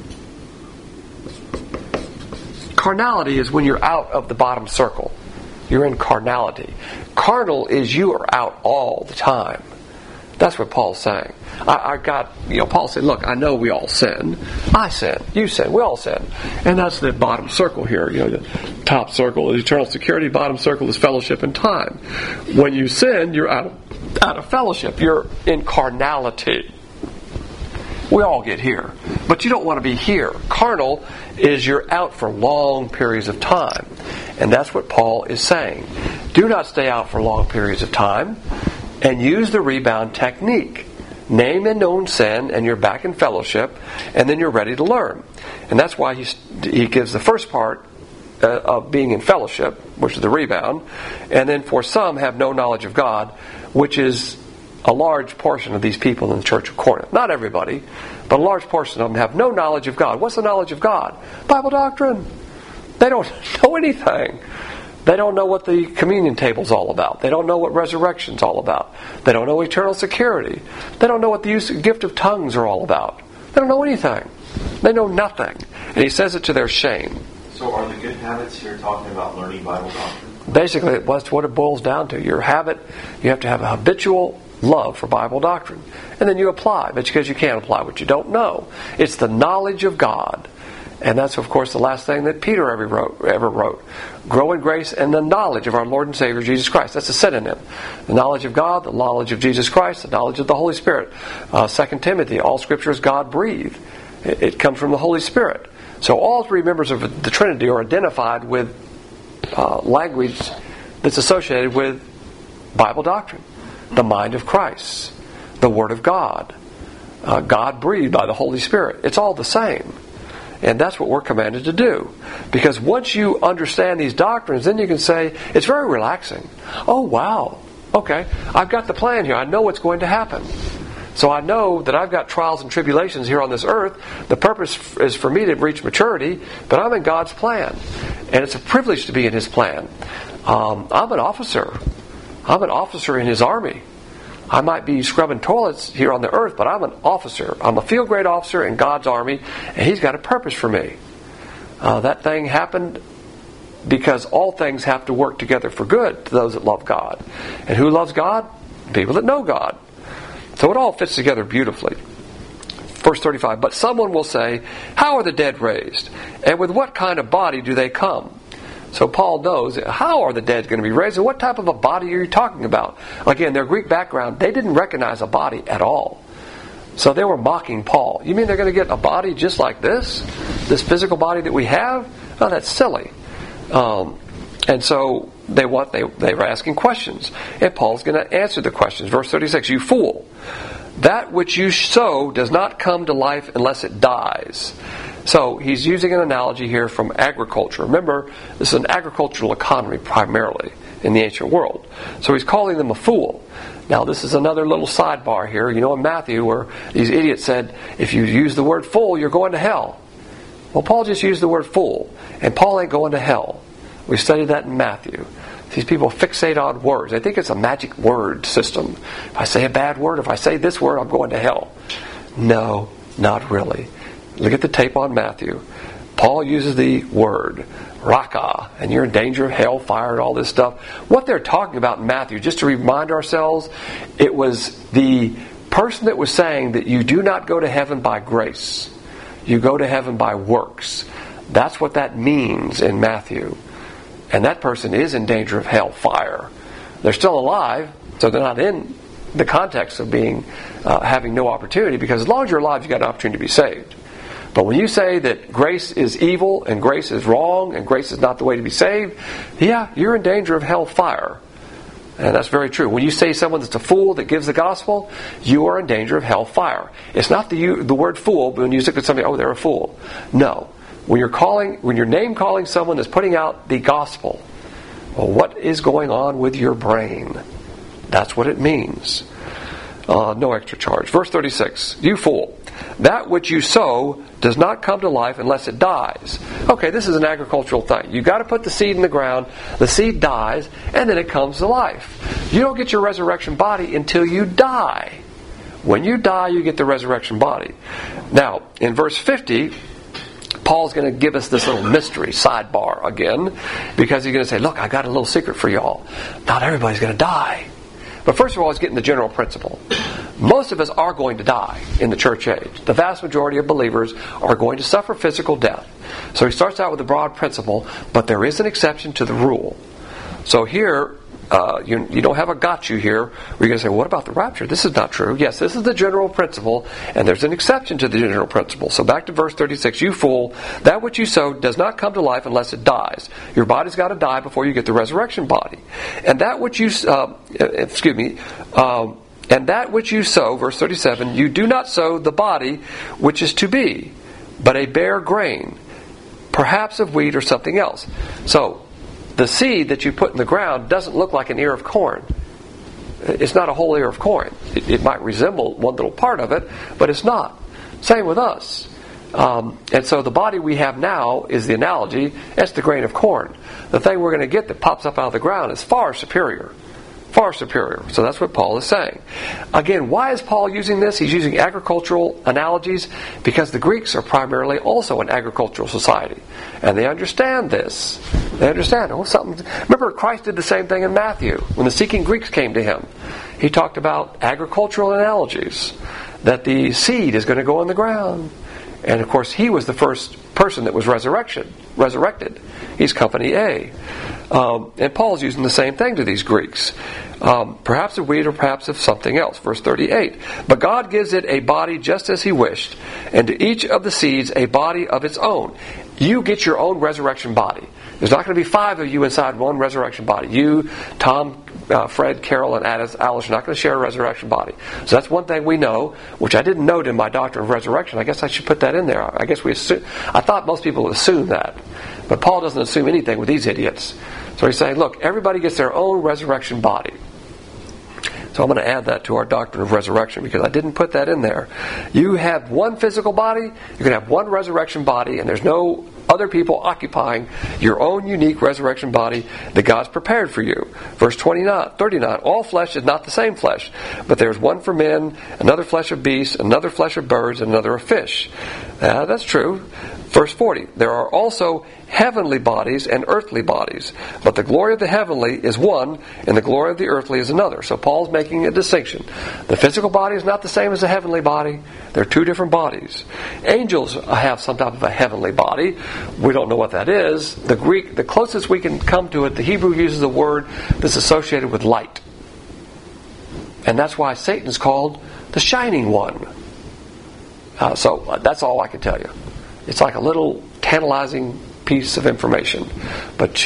S1: Carnality is when you're out of the bottom circle. You're in carnality. Carnal is you are out all the time. That's what Paul's saying. Paul said, look, I know we all sin. I sin. You sin. We all sin. And that's the bottom circle here. The top circle is eternal security. Bottom circle is fellowship and time. When you sin, you're out of fellowship. You're in carnality. We all get here. But you don't want to be here. Carnal is you're out for long periods of time. And that's what Paul is saying. Do not stay out for long periods of time. And use the rebound technique. Name and known sin, and you're back in fellowship, and then you're ready to learn. And that's why he gives the first part of being in fellowship, which is the rebound, and then for some have no knowledge of God, which is a large portion of these people in the church of Corinth. Not everybody, but a large portion of them have no knowledge of God. What's the knowledge of God? Bible doctrine. They don't know anything. They don't know what the communion table's all about. They don't know what resurrection's all about. They don't know eternal security. They don't know what the gift of tongues are all about. They don't know anything. They know nothing. And he says it to their shame.
S2: So are the good habits here talking about learning Bible doctrine?
S1: Basically, that's what it boils down to. Your habit, you have to have a habitual love for Bible doctrine. And then you apply, but because you can't apply what you don't know. It's the knowledge of God. And that's, of course, the last thing that Peter ever wrote. Grow in grace and the knowledge of our Lord and Savior, Jesus Christ. That's a synonym. The knowledge of God, the knowledge of Jesus Christ, the knowledge of the Holy Spirit. 2 Timothy, all Scripture is God-breathed. It comes from the Holy Spirit. So all three members of the Trinity are identified with language that's associated with Bible doctrine. The mind of Christ. The Word of God. God-breathed by the Holy Spirit. It's all the same. And that's what we're commanded to do. Because once you understand these doctrines, then you can say, it's very relaxing. Oh, wow. Okay, I've got the plan here. I know what's going to happen. So I know that I've got trials and tribulations here on this earth. The purpose is for me to reach maturity, but I'm in God's plan. And it's a privilege to be in His plan. I'm an officer. I'm an officer in His army. I might be scrubbing toilets here on the earth, but I'm an officer. I'm a field grade officer in God's army, and He's got a purpose for me. That thing happened because all things have to work together for good to those that love God. And who loves God? People that know God. So it all fits together beautifully. Verse 35, but someone will say, how are the dead raised? And with what kind of body do they come? So Paul knows, how are the dead going to be raised? And what type of a body are you talking about? Again, their Greek background, they didn't recognize a body at all. So they were mocking Paul. You mean they're going to get a body just like this? This physical body that we have? Oh, that's silly. And so they were asking questions. And Paul's going to answer the questions. Verse 36, you fool. That which you sow does not come to life unless it dies. So he's using an analogy here from agriculture. Remember, this is an agricultural economy primarily in the ancient world. So he's calling them a fool. Now this is another little sidebar here. You know in Matthew where these idiots said, if you use the word fool, you're going to hell. Well, Paul just used the word fool. And Paul ain't going to hell. We studied that in Matthew. These people fixate on words. They think it's a magic word system. If I say a bad word, if I say this word, I'm going to hell. No, not really. Look at the tape on Matthew. Paul uses the word raka, and you're in danger of hell, fire, and all this stuff. What they're talking about in Matthew, just to remind ourselves, it was the person that was saying that you do not go to heaven by grace. You go to heaven by works. That's what that means in Matthew. And that person is in danger of hell, fire. They're still alive, so they're not in the context of being having no opportunity, because as long as you're alive, you've got an opportunity to be saved. But when you say that grace is evil and grace is wrong and grace is not the way to be saved, yeah, you're in danger of hell fire. And that's very true. When you say someone that's a fool that gives the gospel, you are in danger of hell fire. It's not the word fool, but when you look at somebody, oh, they're a fool. No. When you're name calling someone that's putting out the gospel, well, what is going on with your brain? That's what it means. No extra charge. Verse 36, you fool. That which you sow does not come to life unless it dies. Okay, this is an agricultural thing. You've got to put the seed in the ground, the seed dies, and then it comes to life. You don't get your resurrection body until you die. When you die, you get the resurrection body. Now, in verse 50, Paul's going to give us this little mystery sidebar again, because he's going to say, look, I got a little secret for y'all. Not everybody's going to die. But first of all, he's getting the general principle. Most of us are going to die in the church age. The vast majority of believers are going to suffer physical death. So he starts out with a broad principle, but there is an exception to the rule. So here, you don't have a got you here where you're going to say, well, what about the rapture? This is not true. Yes, this is the general principle, and there's an exception to the general principle. So back to verse 36, you fool, that which you sow does not come to life unless it dies. Your body's got to die before you get the resurrection body. And that which you, and that which you sow, verse 37, you do not sow the body which is to be, but a bare grain, perhaps of wheat or something else. So, the seed that you put in the ground doesn't look like an ear of corn. It's not a whole ear of corn. It might resemble one little part of it, but it's not. Same with us. And so the body we have now is the analogy. That's the grain of corn. The thing we're going to get that pops up out of the ground is far superior. Far superior. So that's what Paul is saying. Again, why is Paul using this? He's using agricultural analogies because the Greeks are primarily also an agricultural society. And they understand this. They understand. Remember, Christ did the same thing in Matthew. When the seeking Greeks came to him, he talked about agricultural analogies. That the seed is going to go in the ground. And of course, he was the first person that was resurrected. He's company A. And Paul's using the same thing to these Greeks. Perhaps of wheat or perhaps of something else. Verse 38. But God gives it a body just as He wished, and to each of the seeds a body of its own. You get your own resurrection body. There's not going to be 5 of you inside one resurrection body. You, Tom, Fred, Carol, and Alice are not going to share a resurrection body. So that's one thing we know, which I didn't note in my doctrine of resurrection. I guess I should put that in there. I thought most people would assume that. But Paul doesn't assume anything with these idiots. So he's saying, look, everybody gets their own resurrection body. So I'm going to add that to our doctrine of resurrection because I didn't put that in there. You have one physical body, you can have one resurrection body, and there's no other people occupying your own unique resurrection body that God's prepared for you. Verse 39, all flesh is not the same flesh, but there's one for men, another flesh of beasts, another flesh of birds, and another of fish. That's true. Verse 40, there are also heavenly bodies and earthly bodies, but the glory of the heavenly is one, and the glory of the earthly is another. So Paul's making a distinction. The physical body is not the same as the heavenly body. They're two different bodies. Angels have some type of a heavenly body. We don't know what that is. The closest we can come to it, the Hebrew uses a word that's associated with light. And that's why Satan's called the shining one. So that's all I can tell you. It's like a little tantalizing piece of information, but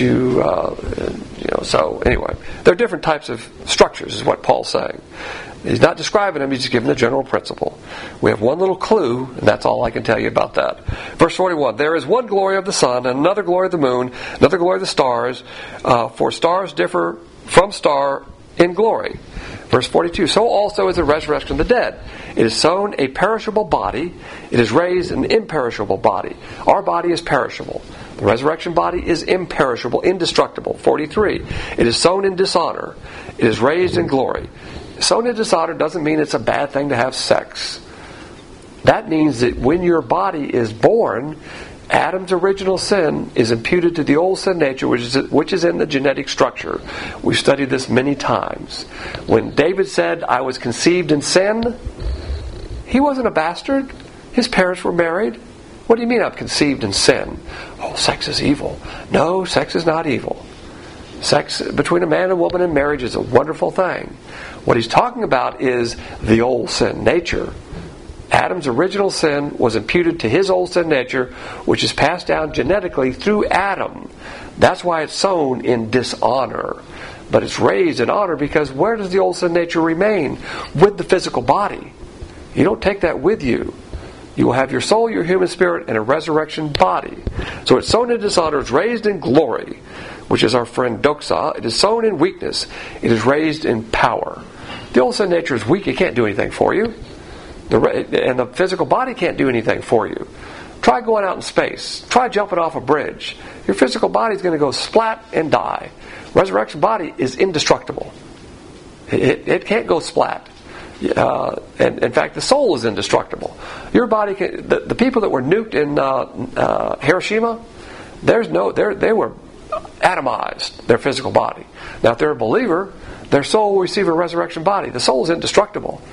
S1: so anyway, there are different types of structures, is what Paul's saying. He's not describing them, he's just giving the general principle. We have one little clue, and that's all I can tell you about that. Verse 41, there is one glory of the sun, and another glory of the moon, another glory of the stars, for stars differ from star in glory. Verse 42, so also is the resurrection of the dead. It is sown a perishable body, it is raised an imperishable body. Our body is perishable. The resurrection body is imperishable, indestructible. 43, it is sown in dishonor, it is raised in glory. Sown in dishonor doesn't mean it's a bad thing to have sex. That means that when your body is born, Adam's original sin is imputed to the old sin nature, which is in the genetic structure. We've studied this many times. When David said, I was conceived in sin, he wasn't a bastard. His parents were married. What do you mean I'm conceived in sin? Oh, sex is evil. No, sex is not evil. Sex between a man and a woman in marriage is a wonderful thing. What he's talking about is the old sin nature. Adam's original sin was imputed to his old sin nature, which is passed down genetically through Adam. That's why it's sown in dishonor. But it's raised in honor because where does the old sin nature remain? With the physical body. You don't take that with you. You will have your soul, your human spirit, and a resurrection body. So it's sown in dishonor, it's raised in glory, which is our friend doxa. It is sown in weakness, it is raised in power. The old sin nature is weak, it can't do anything for you. And the physical body can't do anything for you. Try going out in space. Try jumping off a bridge. Your physical body is going to go splat and die. Resurrection body is indestructible. It can't go splat. And in fact, the soul is indestructible. Your body can. The people that were nuked in Hiroshima, they were atomized. Their physical body. Now, if they're a believer, their soul will receive a resurrection body. The soul is indestructible.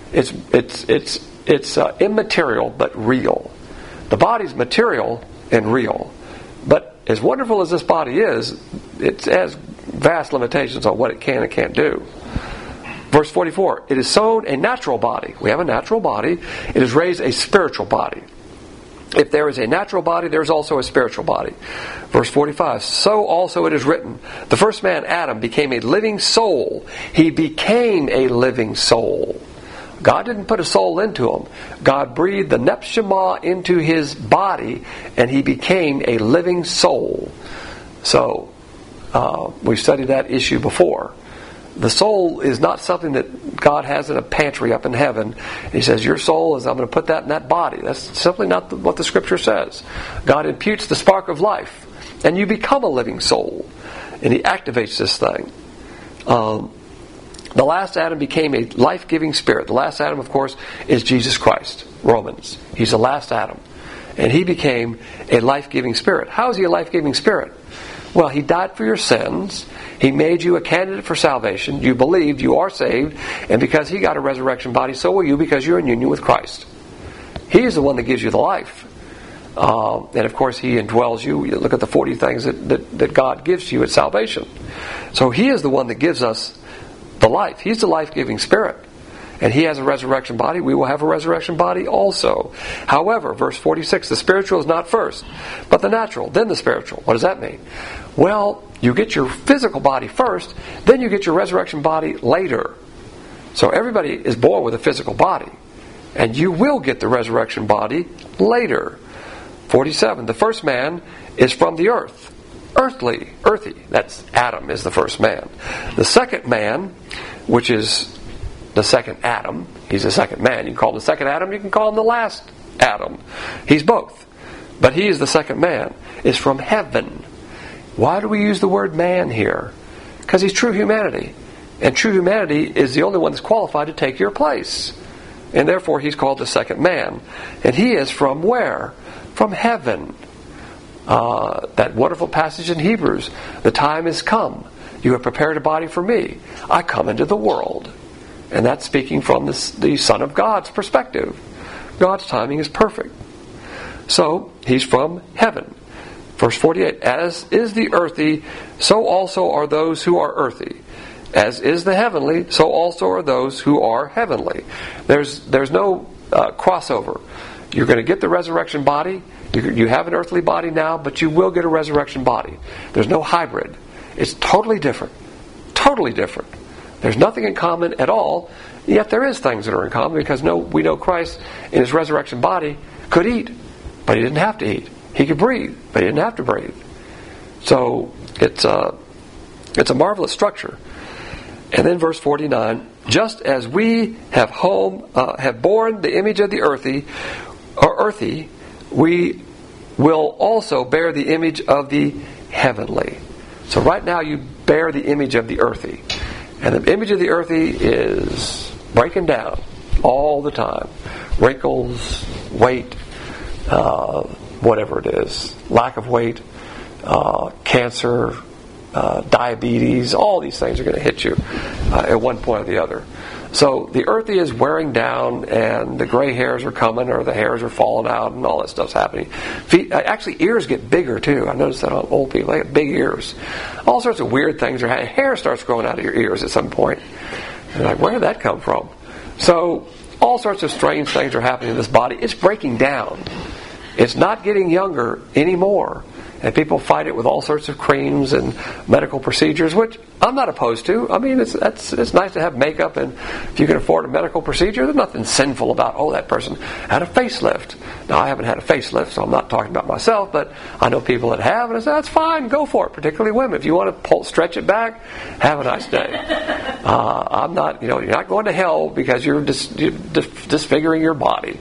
S1: It's immaterial but real. The body's material and real. But as wonderful as this body is, it has vast limitations on what it can and can't do. Verse 44, it is sown a natural body. We have a natural body. It is raised a spiritual body. If there is a natural body, there is also a spiritual body. Verse 45, so also it is written, the first man, Adam, became a living soul. He became a living soul. God didn't put a soul into him. God breathed the Nefshama into his body, and he became a living soul. So, we've studied that issue before. The soul is not something that God has in a pantry up in heaven. He says, your soul is, I'm going to put that in that body. That's simply not what the Scripture says. God imputes the spark of life, and you become a living soul. And he activates this thing. The last Adam became a life-giving spirit. The last Adam, of course, is Jesus Christ. Romans. He's the last Adam. And he became a life-giving spirit. How is he a life-giving spirit? Well, he died for your sins. He made you a candidate for salvation. You believed, you are saved. And because he got a resurrection body, so will you because you're in union with Christ. He is the one that gives you the life. And of course, he indwells you. You look at the 40 things that God gives to you at salvation. So he is the one that gives us the life. He's the life-giving spirit. And he has a resurrection body. We will have a resurrection body also. However, verse 46, the spiritual is not first, but the natural, then the spiritual. What does that mean? Well, you get your physical body first, then you get your resurrection body later. So everybody is born with a physical body. And you will get the resurrection body later. 47, the first man is from the earth. Earthy. That's Adam is the first man. The second man, which is the second Adam, he's the second man. You can call him the second Adam, you can call him the last Adam. He's both. But he is the second man, is from heaven. Why do we use the word man here? Because he's true humanity. And true humanity is the only one that's qualified to take your place. And therefore he's called the second man. And he is from where? From heaven. That wonderful passage in Hebrews. The time is come. You have prepared a body for me. I come into the world. And that's speaking from the Son of God's perspective. God's timing is perfect. So, he's from heaven. Verse 48, as is the earthy, so also are those who are earthy. As is the heavenly, so also are those who are heavenly. There's no crossover. You're going to get the resurrection body. You have an earthly body now, but you will get a resurrection body. There's no hybrid. It's totally different. Totally different. There's nothing in common at all, yet there is things that are in common, because we know Christ in his resurrection body could eat, but he didn't have to eat. He could breathe, but he didn't have to breathe. So it's a marvelous structure. And then verse 49, just as we have borne the image of the earthy, we will also bear the image of the heavenly. So right now you bear the image of the earthy. And the image of the earthy is breaking down all the time. Wrinkles, weight, whatever it is. Lack of weight, cancer, diabetes, all these things are going to hit you at one point or the other. So the earthy is wearing down, and the gray hairs are coming, or the hairs are falling out, and all that stuff's happening. Actually, ears get bigger too. I noticed that on old people. They have big ears. All sorts of weird things are happening. Hair starts growing out of your ears at some point. And like, where did that come from? So all sorts of strange things are happening in this body. It's breaking down. It's not getting younger anymore. And people fight it with all sorts of creams and medical procedures, which I'm not opposed to. I mean, it's nice to have makeup, and if you can afford a medical procedure, there's nothing sinful about, that person had a facelift. Now, I haven't had a facelift, so I'm not talking about myself, but I know people that have, and I say, that's fine, go for it, particularly women. If you want to stretch it back, have a nice day. I'm not, you're not going to hell because you're disfiguring your body.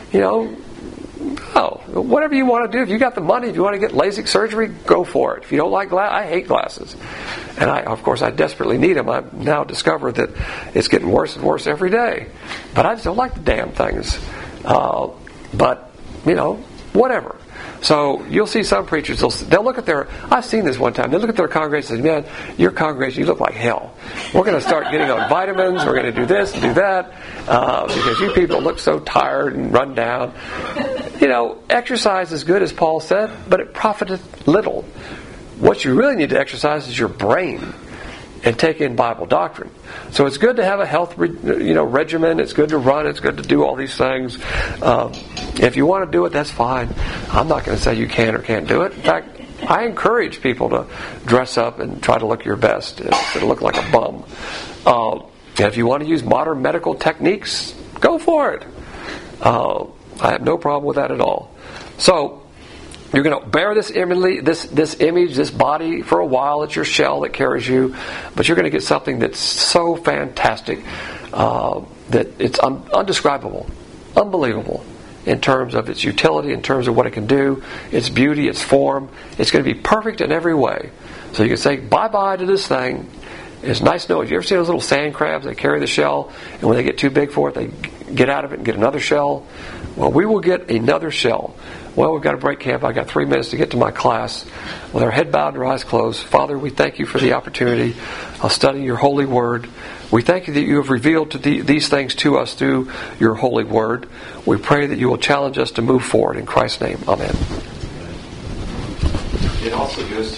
S1: Whatever you want to do. If you got the money, if you want to get LASIK surgery, go for it. If you don't like glasses, I hate glasses. And I desperately need them. I've now discovered that it's getting worse and worse every day. But I just don't like the damn things. But, whatever. So you'll see some preachers, they'll look at I've seen this one time, they look at their congregation and say, man, your congregation, you look like hell. We're going to start getting on vitamins, we're going to do this and do that, because you people look so tired and run down. Exercise is good, as Paul said, but it profiteth little. What you really need to exercise is your brain and take in Bible doctrine. So it's good to have a health regimen. It's good to run. It's good to do all these things. If you want to do it, that's fine. I'm not going to say you can or can't do it. In fact, I encourage people to dress up and try to look your best instead of look like a bum. If you want to use modern medical techniques, go for it. I have no problem with that at all. So you're going to bear this image, this body for a while. It's your shell that carries you, but you're going to get something that's so fantastic that it's undescribable, unbelievable in terms of its utility, in terms of what it can do, its beauty, its form. It's going to be perfect in every way. So you can say bye-bye to this thing. It's nice to know. Have you ever seen those little sand crabs? They carry the shell, and when they get too big for it, they get out of it and get another shell. Well, we will get another shell. Well, we've got a break camp. I've got 3 minutes to get to my class. With our head bowed and our eyes closed, Father, we thank you for the opportunity of studying your holy word. We thank you that you have revealed these things to us through your holy word. We pray that you will challenge us to move forward. In Christ's name, amen.
S2: It also goes